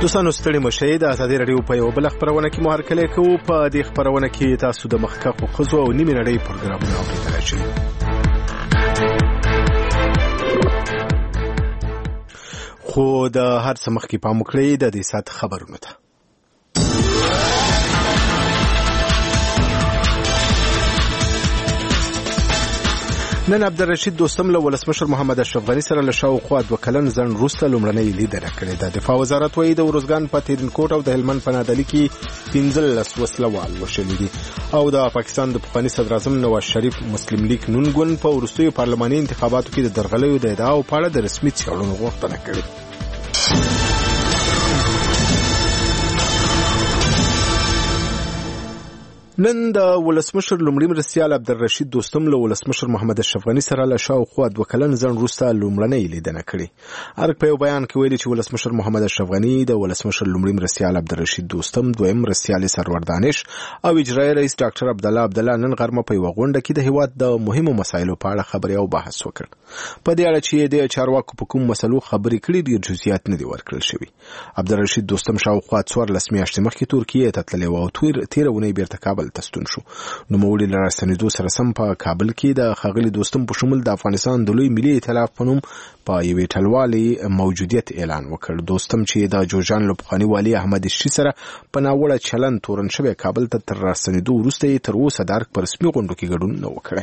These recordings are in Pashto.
دوستانو ستړي مشئ د ازادي رادیو په یو بل خبرونه کې مو هرکلی کوو. په دې خبرونه کې تاسو د مخکښو ښځو او نیمې نړۍ پروګرامونه اورېدلی شئ. خو د هر څه مخکې پام وکړئ د دې ساعت خبرونو ته. نن عبدالرشید دوستم له ولسمشر محمد اشرف غني سره له شاوخوا 2 کلن ځنډ وروسته لومړنۍ لیدنه کړې ده. دفاع وزارت وایي د ارزګان په تیرینکوټ او د هلمند په نادعلي کې 15 وسلوال وشلي دي. او د پاکستان د پخواني صدر اعظم نواز شریف مسلم لیگ نون ګوند په وروستیو پارلماني انتخاباتو کې د درغلیو د ادعاو په اړه د رسمي څېړنو غوښتنه کړې. نن د ولسمشر لومړي مرستیال عبدالرشید دوستم له ولسمشر محمد اشرف غني سره له شاوخوا 2 کلن ځنډ وروسته لومړنۍ لیدنه کړې. ارګ په یو بیان کې ویلي چې ولسمشر محمد اشرف غني د ولسمشر لومړي مرستیال عبدالرشید دوستم، دویم مرستیال سرور دانش او اجرایي رئیس ډاکټر عبدالله نن غرمه په یو غونډه کې د هیواد د مهمو مسایلو په اړه خبرې او بحث وکړ. په دې اړه چې د چارواکو په کوم مسلو خبرې کړې دي جزئیات نه دي ورکړل شوي. عبدالرشید دوستم شاوخوا 14 میاشتې مخکې ترکیې ته تللی و او تیره اونۍ بیرته کابل ته ستون شو. نوموړي له راستنېدو سره سم په کابل کې د ښاغلي دوستم په شمول د افغانستان د لوی ملي ائتلاف په نوم په یوې ټلوالې موجودیت اعلان وکړ. دوستم چې د جوړجان له پخواني والي احمد شي سره په ناوړه چلند تورن شوی کابل ته تر راستنېدو وروسته یې تر اوسه د ارګ په رسمي غونډو کې ګډون نه وکړی.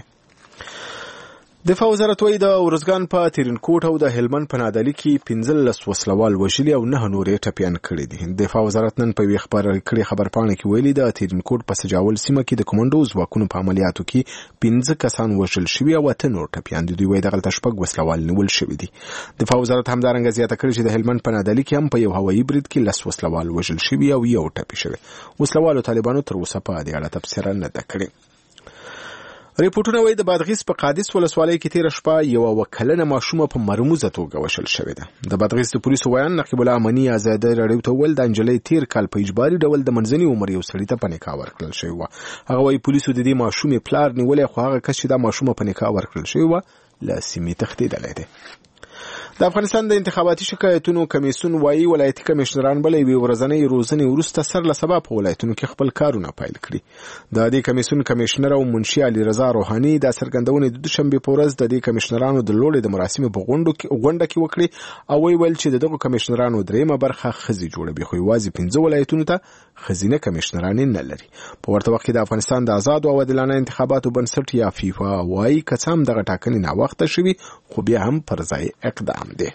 دفاع وزارت وایي د ارزګان په تیرینکوټ او د هلمند په نادعلي کې 15 وسلوال وژلي او 9 نور یې ټپیان کړي دي. دفاع وزارت نن په یوه خبرپاڼه کې ویلي د تیرینکوټ په سجاول سیمه کې د کمانډو ځواکونو په عملیاتو کې 15 کسان وژل شوي او 8 نور ټپیان دي. دوی وایي دغلته 6 وسلوال نیول شوي دي. دفاع وزارت همدارنګه زیاته کړې چې د هلمند په نادعلي کې هم په یو هوایي برید کې 10 وسلوال وژل شوي او یو ټپي شوی. وسلوالو طالبانو تر اوسه په دې اړه تبصره نه ده کړې. ریپورټونه وایي د بادغیس په قادس ولسوالۍ کې تیره شپه یوه 2 کلنه ماشومه په مرموزه توګه وشل شوې ده. د بادغیس د پولیسو ویان نقیب الله امني ازادي راډیو ته وویل د نجلۍ تیر کال په اجباري ډول د منځني عمر یو سړي ته په نکاح ورکړل شوې وه. هغه وایي پولیسو د دې ماشومې پلار نیولی، خو هغه کس چې دا ماشومه په نکاح ورکړل شوې وه له سیمې تښتېدلی دی. د افغانستان د انتخاباتي شکایتونو کمیسیون وایي ولایتي کمشنران بل یوې ورځنۍ روزنې وروسته سرله سبا په ولایتونو کې خپل کارونه پیل کړي. د دې کمیسیون کمشنر او منشي علي رضا روحاني د څرګندونې د دوشنبه په ورځ د دې کمشنرانو د لوړې د مراسمو په غونډه کې وکړي او ویل چې دغه کمشنرانو دریمه برخه ښځې جوړوي، خو یوازې 15 ولایتونو ته ښځینه کمشنران نه لري. په ورته وخت کې د افغانستان د آزاد او عادلانه انتخاباتو بنسټ یا فیفا وایي که څه هم دغه ټاکنې ناوخته شوي خو بیا هم پر ځای اقدام دی.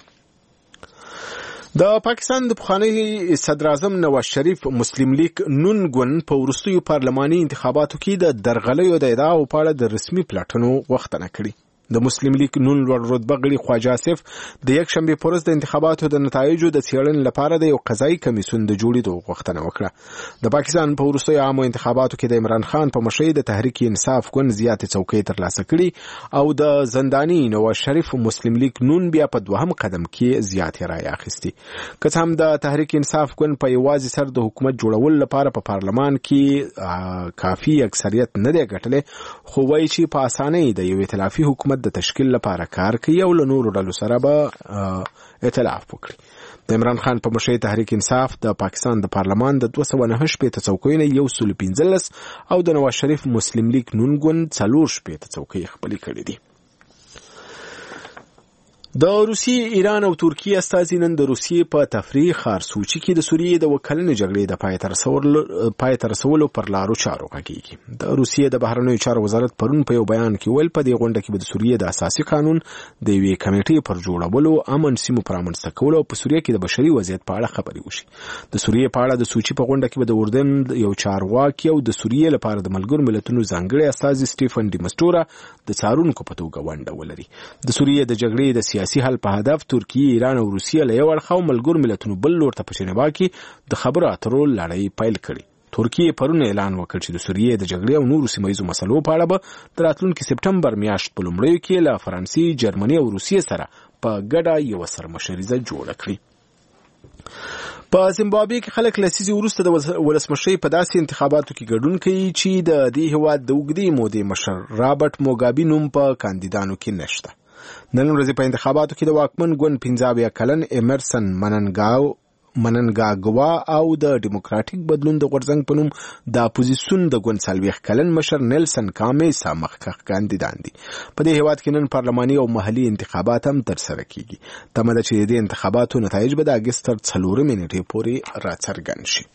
د پاکستان د پخواني صدر اعظم نواز شریف مسلم لیگ نون ګوند په وروستیو پارلماني انتخاباتو کې د درغلیو د ادعاو په اړه د رسمي پلاټونو غوښتنه کړې. د مسلم لیگ نون لوړ رتبه غړي خواجه آصف د یکشنبه په ورځ د انتخاباتو د نتایجو د څېړنې لپاره د یو قضایي کمیسیون د جوړېدو غوښتنه وکړه. د پاکستان په وروستیو عامو انتخاباتو کې د عمران خان په مشرۍ د تحریک انصاف ګوند زیاتې څوکۍ ترلاسه کړي او د زنداني نواز شریف مسلم لیگ نون بیا په 2م قدم کې زیاتې رایې اخیستي. که څه هم د تحریک انصاف ګوند په یوازې سر د حکومت جوړولو لپاره په پارلمان کې کافي اکثریت نه دی ګټلی، خو وایي چې په اسانۍ د یو ائتلافي حکومت د تشکیل لپاره کار کوي او له نورو ډلو سره به ائتلاف وکړي. د عمران خان په مشرۍ تحریک انصاف د پاکستان د پارلمان د 209 څوکیو نه 115 او د نواز شریف مسلم لیگ نون ګوند 4 څوکۍ خپلې کړې دي. د روسیې، ایران او ترکیې استازي نن د روسیې په تفریح ښار سوچي کې د سوریې د 2 کلنې جګړې د پای ته رسولو پر لارو چارو غږیږي. د روسیې د بهرنیو چارو وزارت پرون په یو بیان کې ویل په دې غونډه کې به د سوریې د اساسي قانون د یوې کمیټې پر جوړولو، امن سیمو پر رامنځته کولو او په سوریې کې د بشري وضعیت په اړه خبرې وشي. د سوریې په اړه د سوچي په غونډه کې به د اردن یو چارواکي او د سوریې لپاره د ملګرو ملتونو ځانګړي استازي سټیفن ډیمسټورا د څارونکو په توګه ونډه ولري. د سوریې د جګړې د سیاسي حل په هدف ترکیې، ایران او روسیې له یو اړخه او ملګرو ملتونو بل لور ته په جنیوا کې د خبرو اترو لړۍ پیل کړي. ترکیې پرون اعلان وکړ چې د سوریې د جګړې او نورو سیمهیزو مسلو په اړه به د راتلونکي سپټمبر میاشت په لومړیو کې له فرانسې، جرمني او روسیې سره په ګډه یوه سرمشریزه جوړه کړي. په زیمبابوې کې خلک لسیزې وروسته د ولسمشرۍ په داسې انتخاباتو کې ګډون کوي چې د دې هېواد د اوږدې مودې مشر رابرټ موګابي نوم په کاندیدانو کې نشته. نن ورځې په انتخاباتو کې د واکمن ګوند 15 کلن ایمرسن مننګاګوا او د ډیموکراټیک بدلون د غورځنګ په نوم د اپوزیسیون د ګوند 40 کلن مشر نیلسن کامیسا مخکښ کاندیدان دي. په دې هیواد کې نن پارلماني او محلي انتخابات هم ترسره کیږي. تمه ده چې د انتخاباتو نتایج به د اګست تر 4 نیټې پورې راڅرګند شي.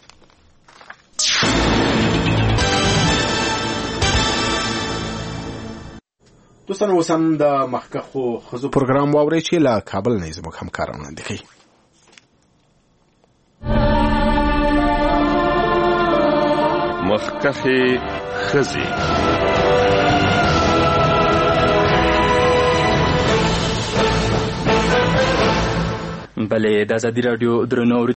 دوستانو اوس هم د مخکښو ښځو پروګرام واورئ چې له کابل نه زموږ همکاران وړاندې کوي. مخکښې ښځې. بلې د ازادي راډیو درنو